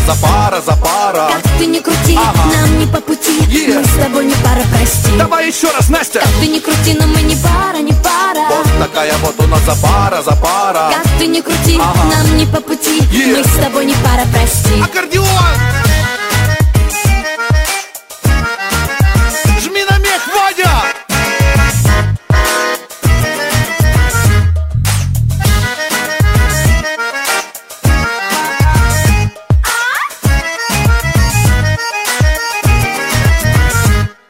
за пара. Как ты не крути, нам не по пути, мы с тобой не пара, прости. Давай еще раз, Настя. Как ты не крути, но мы не пара, не пара. Вот такая вот у нас за пара. Как ты не крути, нам не по пути, мы с тобой не пара, прости. Аккордеон!